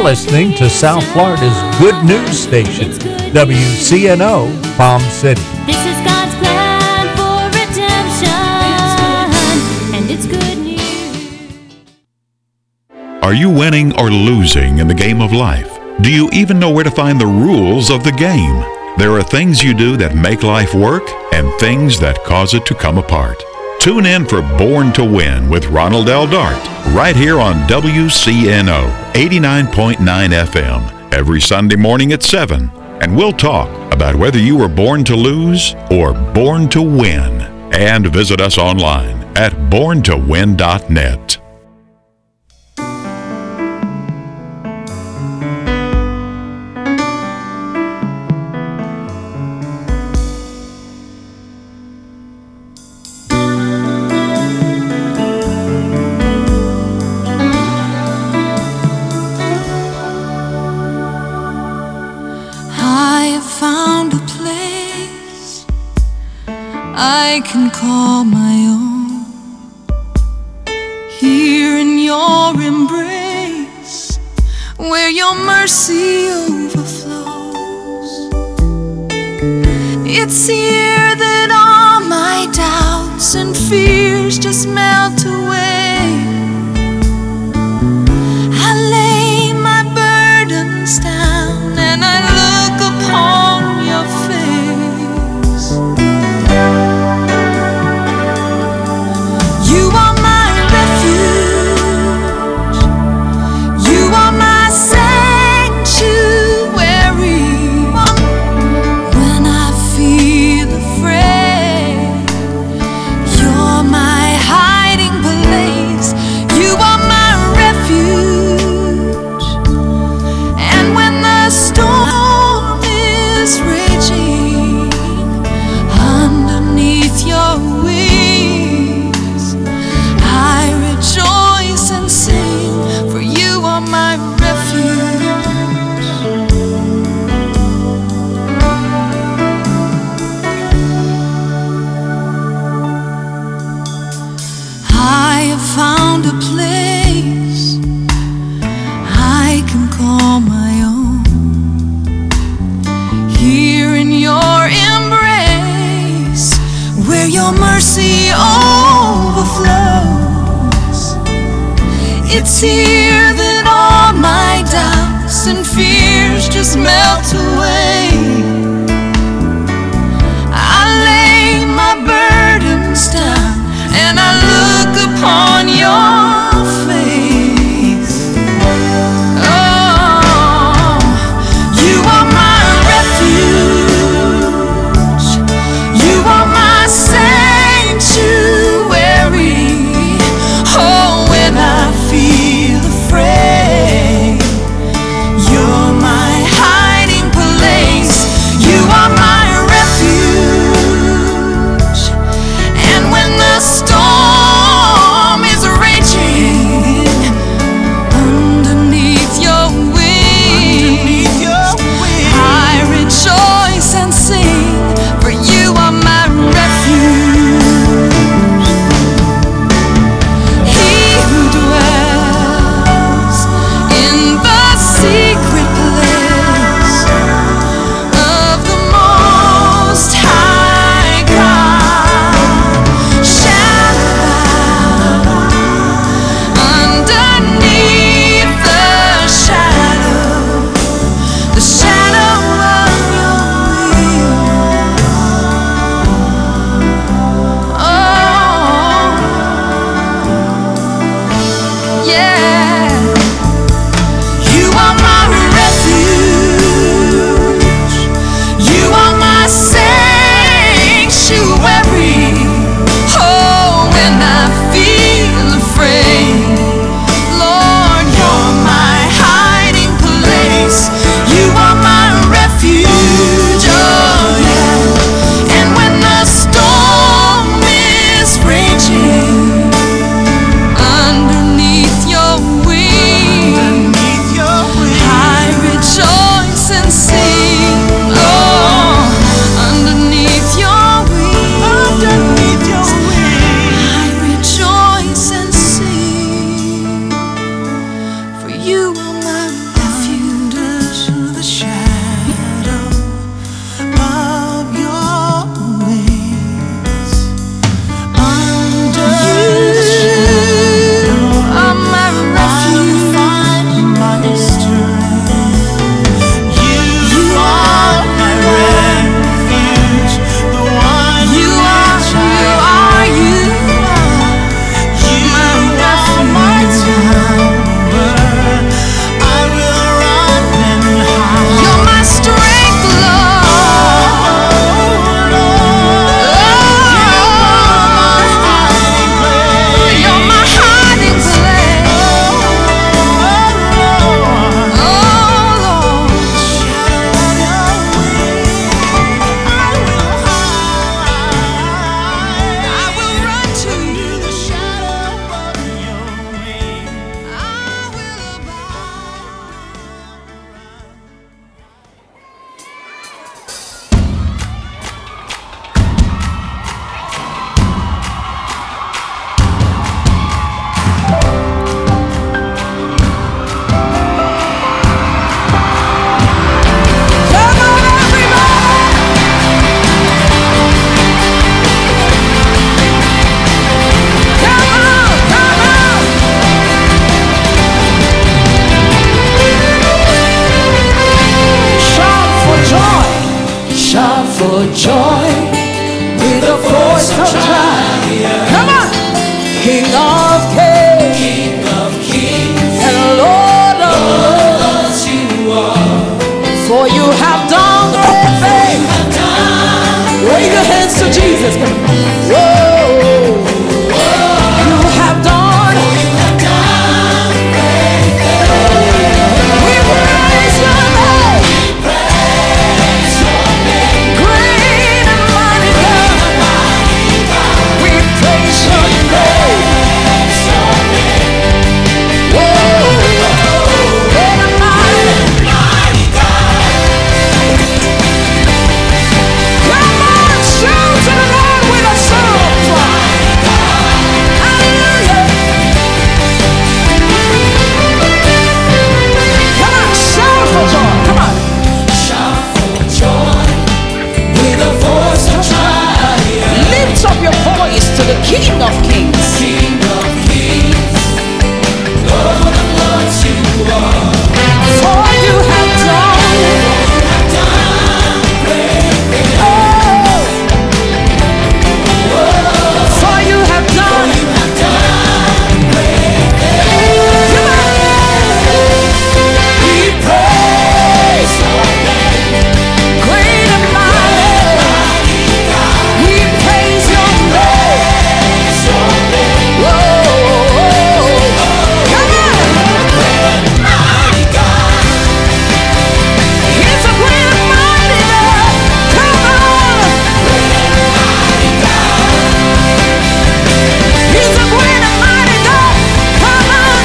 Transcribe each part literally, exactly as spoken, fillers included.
listening to South Florida's good news station, W C N O Palm City. This is God's plan for redemption, and it's good news. Are you winning or losing in the game of life? Do you even know where to find the rules of the game? There are things you do that make life work and things that cause it to come apart. Tune in for Born to Win with Ronald L. Dart, right here on W C N O eighty-nine point nine F M, every Sunday morning at seven. And we'll talk about whether you were born to lose or born to win. And visit us online at born to win dot net. I can call my own, here in your embrace, where your mercy overflows. It's here that all my doubts and fears just melt away. I lay my burdens down and I look upon your face. It's here that all my doubts and fears just melt away. I lay my burdens down and I look upon your face. Oh, you are my refuge. You are my sanctuary. Oh, when I feel afraid, you're my hiding place. for joy with a voice of triumph. Come on! King of kings, King of kings, and Lord of lords you are. For you have done great things. Wave your hands to Jesus. Whoa. You have done. You have done great things. We praise your name. We praise your name. Great and mighty God. We praise your name. Whoa. Great and mighty God. Come on, shout to the Lord with a song. Hallelujah. Come on, shout for joy. Come on. Shout for joy with a voice of triumph. Lift up your voice to the King of Kings. King of Kings, Lord of Lords you are. For you have done, done great things. Oh. For you have done, you have done great things. Come on. We praise your name. Great and mighty God. We praise your name. Whoa. Come on. Great and mighty God. He's a great and mighty God. Come on. He's a great and mighty God. Come on.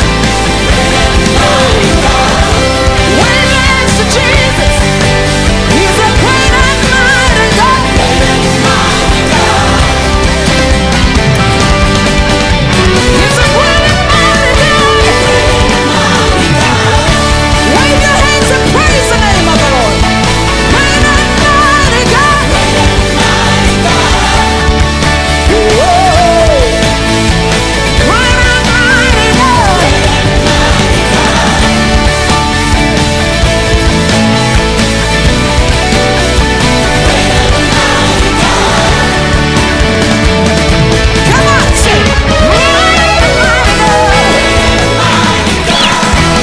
Wave your hands to Jesus. He's a great and mighty God. He's a great and mighty God. Wave your hands and praise the name of the Lord. Great and mighty God. Whoa. Great and mighty God. Come on, sing. Great and mighty God.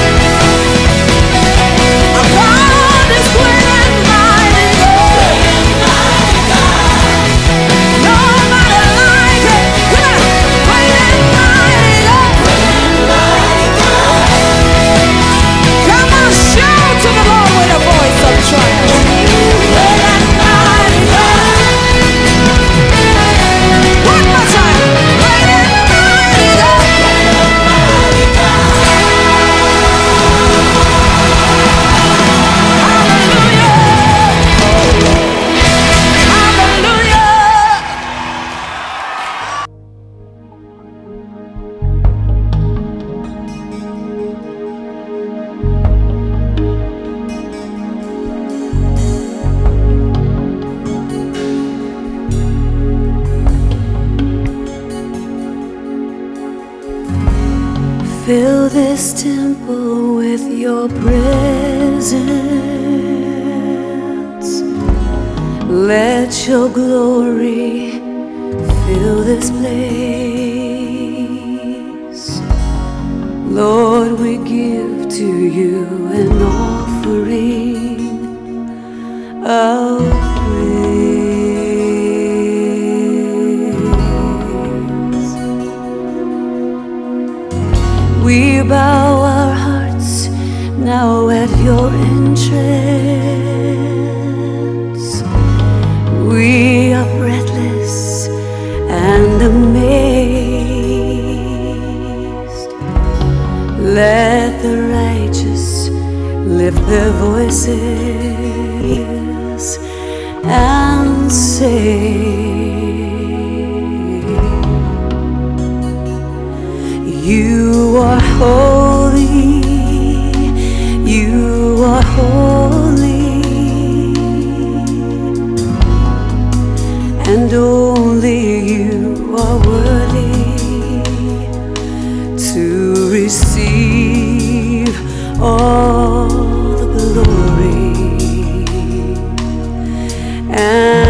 Our God is great and mighty God. Nobody like it. Come on. Great and mighty God. Come on, shout to the Lord with a voice of triumph. Great and mighty God. One more time. Great and mighty God. Hallelujah. Fill this temple with your presence. Let your glory fill this place. Lord, we give to you an offering of praise. We bow our hearts now at your entrance. We are breathless and amazed. Let the righteous lift their voices and say, you are holy, you are holy, and only you are worthy to receive all the glory and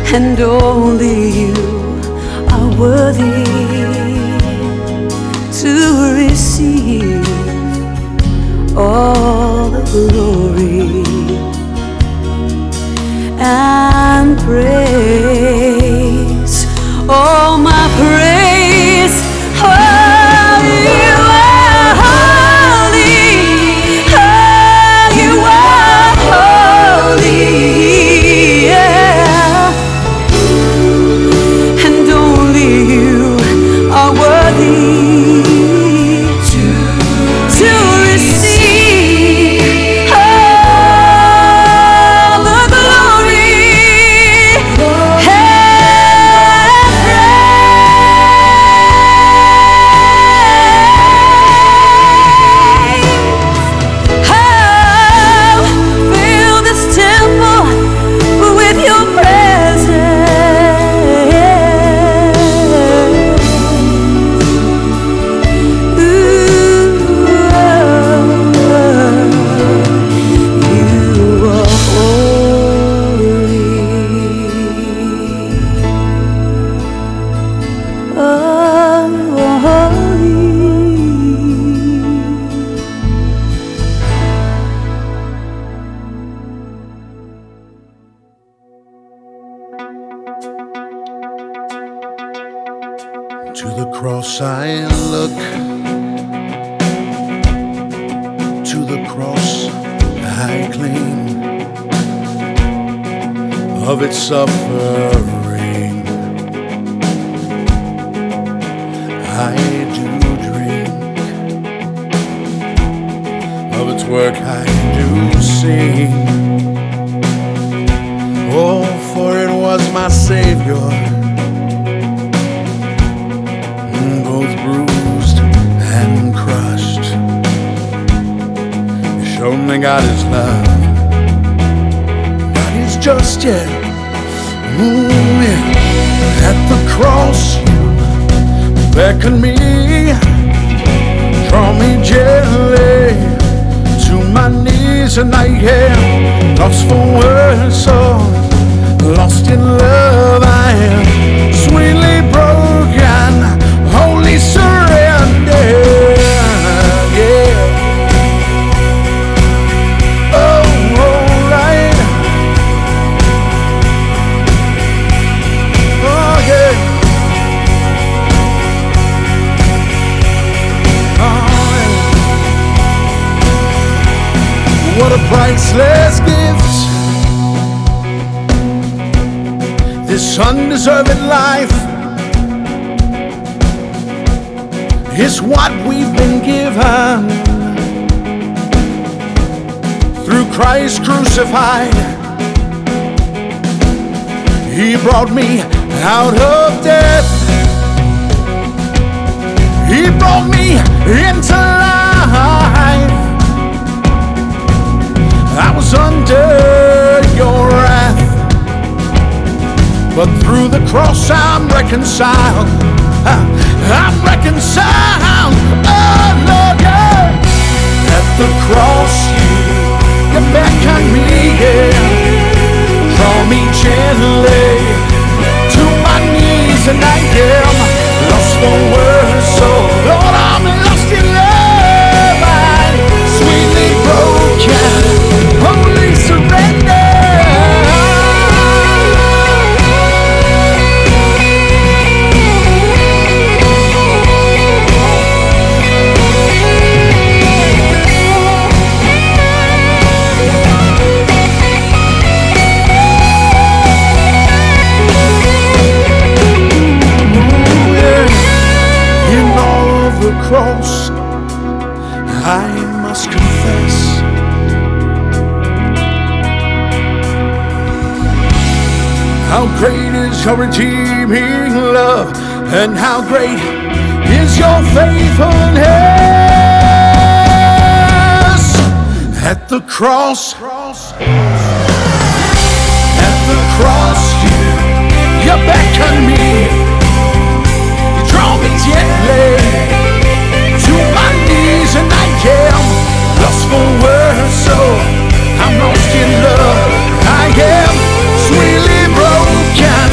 and only you are worthy to receive all the glory and praise. Oh, my praise, oh, you are holy, oh, you are holy, yeah, and only you are worthy to, to receive all the glory and praise. Oh, fill this temple with your presence. Ooh, you are holy. Oh, holy. To the cross I look, to the cross I cling, of its suffering I do drink, of its work I do sing. Oh, for it was my Savior, both bruised and crushed. He showed me God is love, God is just yet. Ooh, yeah. At the cross you beckon me, draw me gently to my knees, and I am lost for words, so lost in love. I am sweetly broken, holy surrender, yeah. Oh, alright. Oh, yeah. Oh, yeah. What a priceless gift, this undeserved life is what we've been given through Christ crucified. He brought me out of death, He brought me into life. I was under your wrath, but through the cross I'm reconciled. I'm reconciled, oh Lord, yeah. At the cross you, you beckon me, yeah. Draw me gently to my knees, and I am lost for words, so Lord, I'm lost in love. I'm sweetly broken, holy surrender. Cross, I must confess, how great is your redeeming love, and how great is your faithfulness. At the cross, at the cross, you, you beckon me, you draw me gently to my knees, and I am lost for words, so I'm lost in love. I am sweetly broken,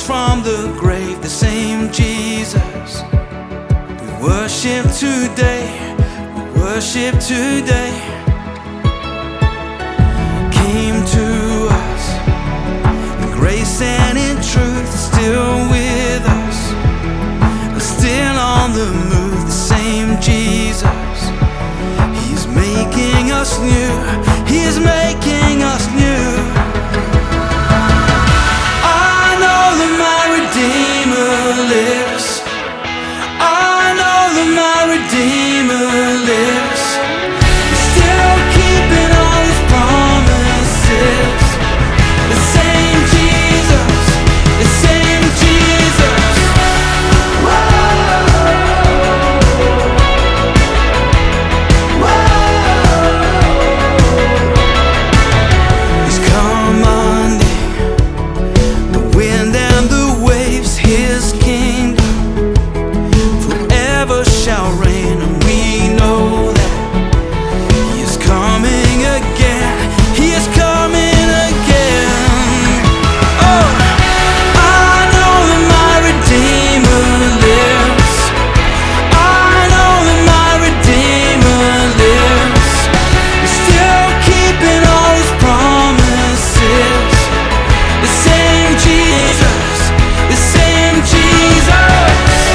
rose from the grave, the same Jesus we worship today, we worship today, came to us in grace and in truth, still with us, still on the move, the same Jesus. He's making us new, He's making us new. I know that my Redeemer lives, I know that my Redeemer lives, He's still keeping all His promises. The same Jesus, the same Jesus. He's commanding the wind and the waves, His kingdom forever shall reign, and we know that He is coming again, He is coming again. Oh, I know that my Redeemer lives, I know that my Redeemer lives, He's still keeping all His promises. The same Jesus, the same Jesus.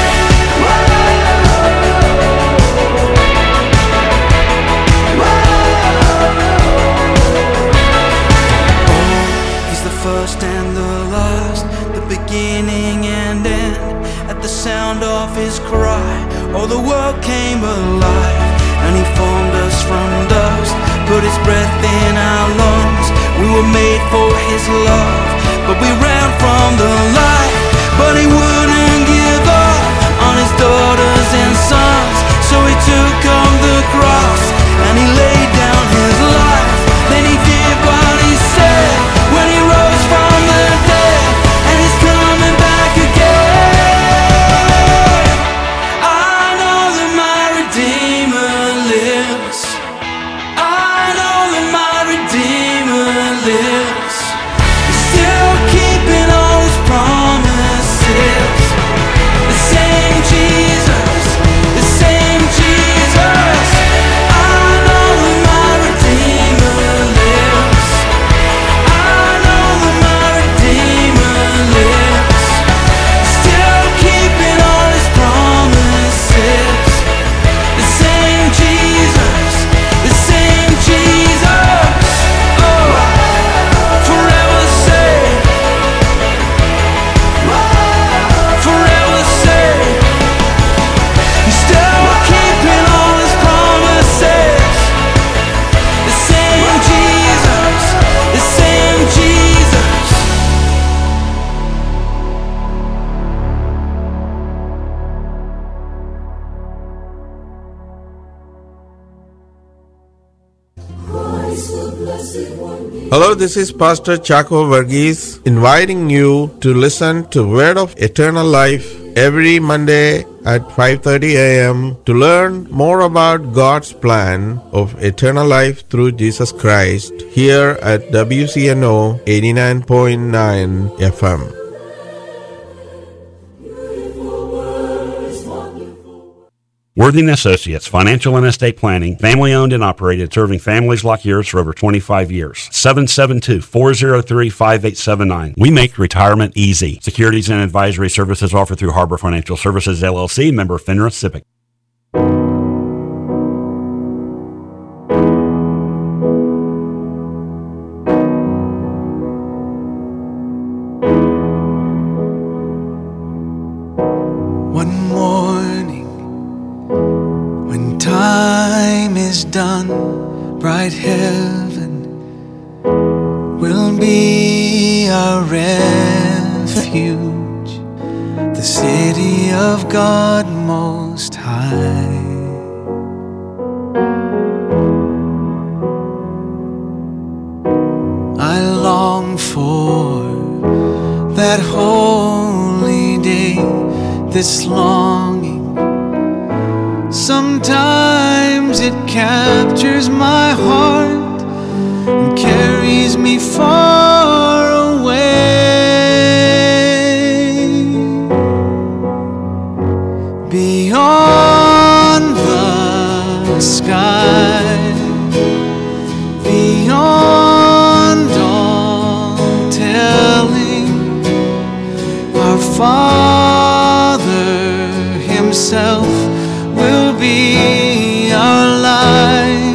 He's the first and the last, the beginning and end. At the sound of His cry, all the world came alive, and He formed us from dust, put His breath in our lungs. We were made for His love, but we ran from the light. But He wouldn't give up on His daughters and sons, so He took up the cross and He laid down His life. Then He did what He said when He rose from the dead, and He's coming back again. I know that my Redeemer lives, I know that my Redeemer lives, He's still keeping all His promises. The same Jesus, the same Jesus. I know that my Redeemer lives, I know that my Redeemer lives, still keeping all His promises. The same Jesus, the same Jesus. Oh, forever saved, forever saved. He's still keeping all His promises. The same Jesus, the same Jesus. Hello, this is Pastor Chaco Verghese inviting you to listen to Word of Eternal Life every Monday at five thirty a.m. to learn more about God's plan of eternal life through Jesus Christ here at W C N O eighty-nine point nine F M. Worthing Associates, Financial and Estate Planning, family owned and operated, serving families like yours for over twenty-five years. seven seven two, four zero three, five eight seven nine. We make retirement easy. Securities and advisory services offered through Harbor Financial Services, L L C, member FINRA SIPC. One morning, when time is done, bright heaven will be our refuge, the city of God Most High. I long for that holy day, this longing. Sometimes it captures my heart and carries me far away. Our Father Himself will be our light.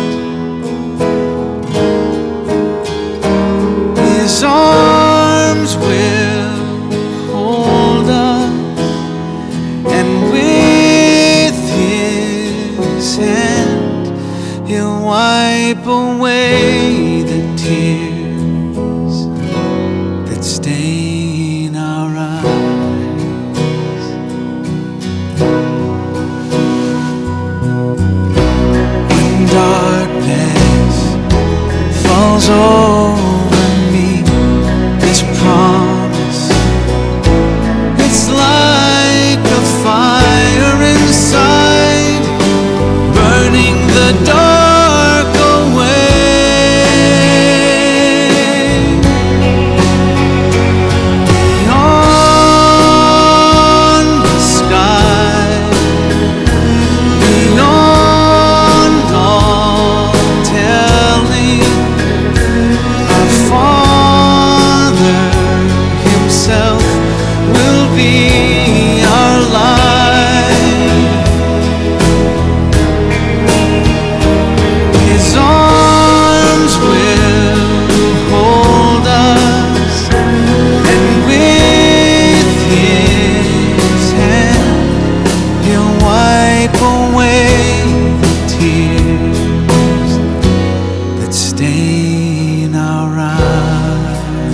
His arms will hold us, and with His hand He'll wipe away the tears that stain our eyes. When darkness falls over me, this promise, it's like a fire inside, burning the dark away. Beyond the sky, beyond all telling, our Father Himself will be our light. His arms will hold us, and with His hand He'll wipe away the tears that stain our eyes.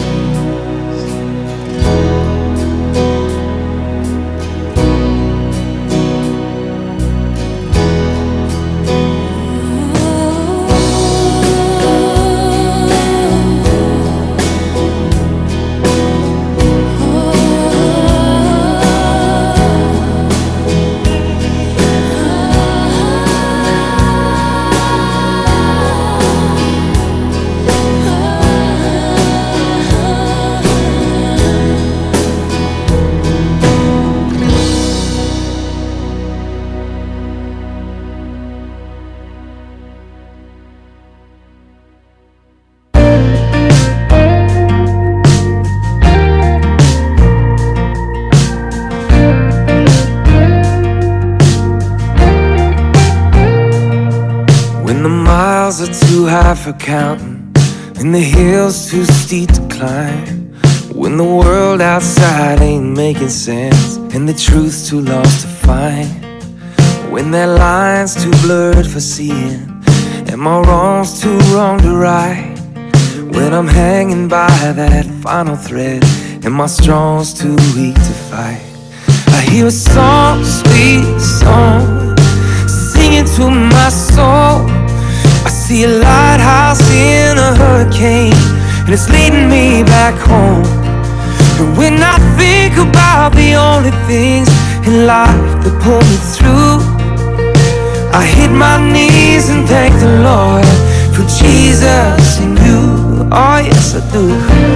When the miles are too high for counting, and the hills too steep to climb, when the world outside ain't making sense, and the truth's too lost to find, when that line's too blurred for seeing, and my wrong's too wrong to right, when I'm hanging by that final thread, and my strong's too weak to fight, I hear a song, sweet song, singing to my soul. I see a lighthouse in a hurricane, and it's leading me back home. And when I think about the only things in life that pull me through, I hit my knees and thank the Lord for Jesus and you. Oh yes I do.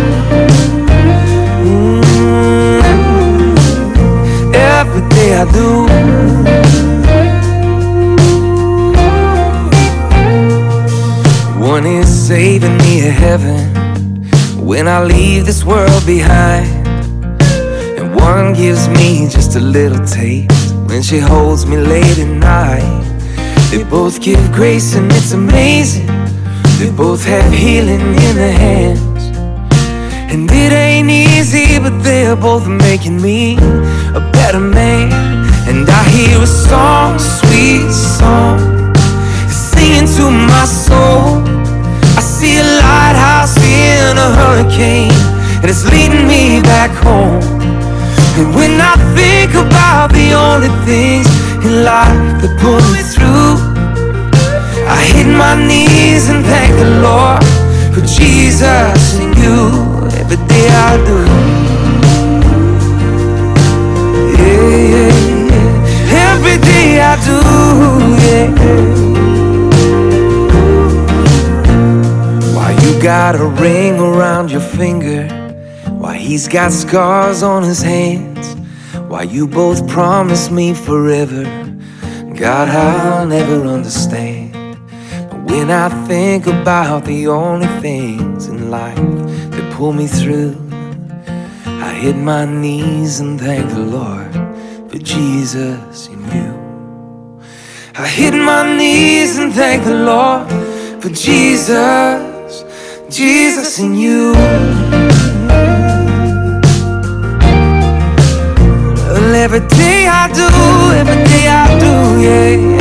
Mm, every day I do. One is saving me a heaven when I leave this world behind, and one gives me just a little taste when she holds me late at night. They both give grace and it's amazing. They both have healing in their hands, and it ain't easy, but they're both making me a better man. And I hear a song, sweet song, singing to my soul. I see a lighthouse in a hurricane, and it's leading me back home. And when I think about the only things in life that pull me through, I hit my knees and thank the Lord for Jesus and you. Every day I do. Yeah, yeah, yeah. Every day I do, yeah. Why you got a ring around your finger, why he's got scars on his hands, why you both promised me forever, God, I'll never understand. But when I think about the only things in life that pull me through, I hit my knees and thank the Lord for Jesus in you. I hit my knees and thank the Lord for Jesus, Jesus in you. Well, every day I do, every day I do, yeah.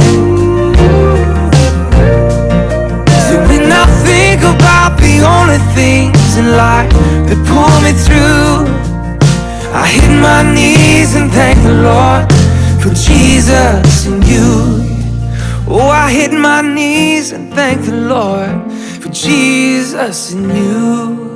So when I think about the only things in life that pull me through, I hit my knees and thank the Lord for Jesus in you. Oh, I hit my knees and thank the Lord for Jesus in you.